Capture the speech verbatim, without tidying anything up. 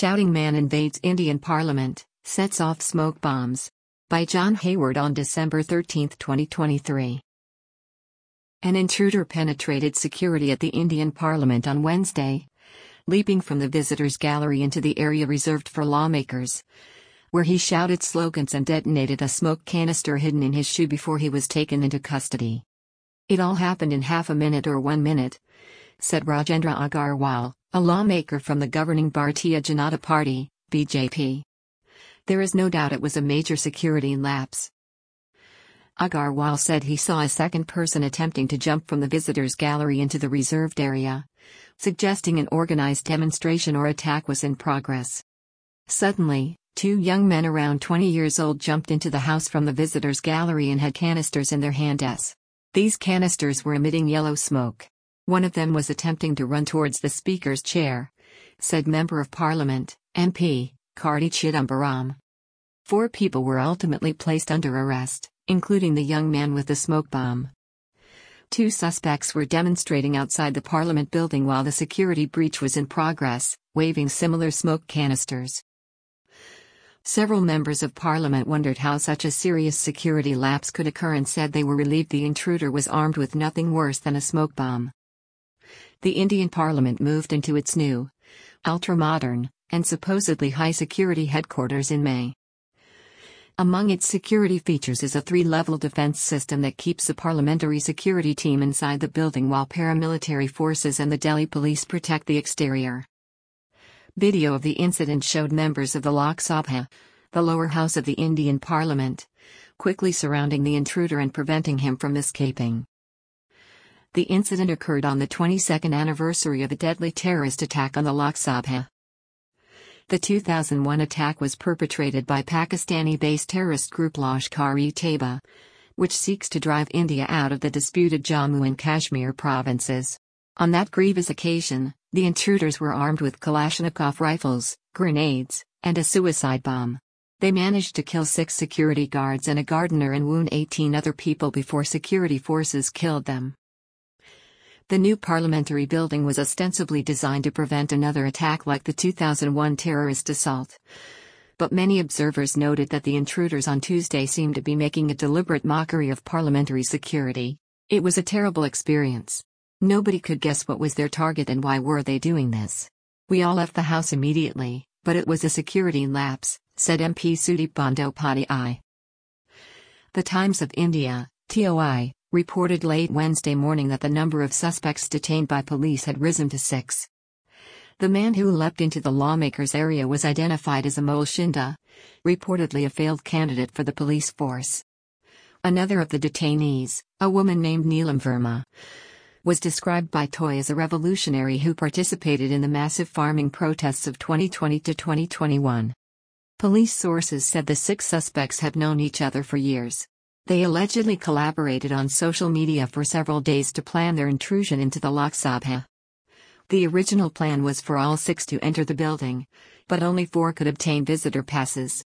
Shouting Man Invades Indian Parliament, Sets Off Smoke Bombs. By John Hayward on December thirteenth, twenty twenty-three. An intruder penetrated security at the Indian Parliament on Wednesday, leaping from the visitors' gallery into the area reserved for lawmakers, where he shouted slogans and detonated a smoke canister hidden in his shoe before he was taken into custody. "It all happened in half a minute or one minute," said Rajendra Agarwal, a lawmaker from the governing Bharatiya Janata Party, B J P. "There is no doubt it was a major security lapse." Agarwal said he saw a second person attempting to jump from the visitors' gallery into the reserved area, suggesting an organized demonstration or attack was in progress. Suddenly, two young men around twenty years old jumped into the house from the visitors' gallery and had canisters in their hands. These canisters were emitting yellow smoke. One of them was attempting to run towards the Speaker's chair, said Member of Parliament, M P, Karti Chidambaram. Four people were ultimately placed under arrest, including the young man with the smoke bomb. Two suspects were demonstrating outside the Parliament building while the security breach was in progress, waving similar smoke canisters. Several members of Parliament wondered how such a serious security lapse could occur and said they were relieved the intruder was armed with nothing worse than a smoke bomb. The Indian Parliament moved into its new, ultra-modern, and supposedly high-security headquarters in May. Among its security features is a three-level defense system that keeps the parliamentary security team inside the building while paramilitary forces and the Delhi police protect the exterior. Video of the incident showed members of the Lok Sabha, the lower house of the Indian Parliament, quickly surrounding the intruder and preventing him from escaping. The incident occurred on the twenty-second anniversary of a deadly terrorist attack on the Lok Sabha. The two thousand one attack was perpetrated by Pakistani-based terrorist group Lashkar-e-Taiba, which seeks to drive India out of the disputed Jammu and Kashmir provinces. On that grievous occasion, the intruders were armed with Kalashnikov rifles, grenades, and a suicide bomb. They managed to kill six security guards and a gardener and wound eighteen other people before security forces killed them. The new parliamentary building was ostensibly designed to prevent another attack like the two thousand one terrorist assault. But many observers noted that the intruders on Tuesday seemed to be making a deliberate mockery of parliamentary security. It was a terrible experience. Nobody could guess what was their target and why were they doing this. "We all left the house immediately, but it was a security lapse," said M P Sudeep Bandyopadhyay. The Times of India, T O I, reported late Wednesday morning that the number of suspects detained by police had risen to six. The man who leapt into the lawmakers' area was identified as Amol Shinde, reportedly a failed candidate for the police force. Another of the detainees, a woman named Neelam Verma, was described by T O I as a revolutionary who participated in the massive farming protests of twenty twenty to twenty twenty-one. Police sources said the six suspects had known each other for years. They allegedly collaborated on social media for several days to plan their intrusion into the Lok Sabha. The original plan was for all six to enter the building, but only four could obtain visitor passes.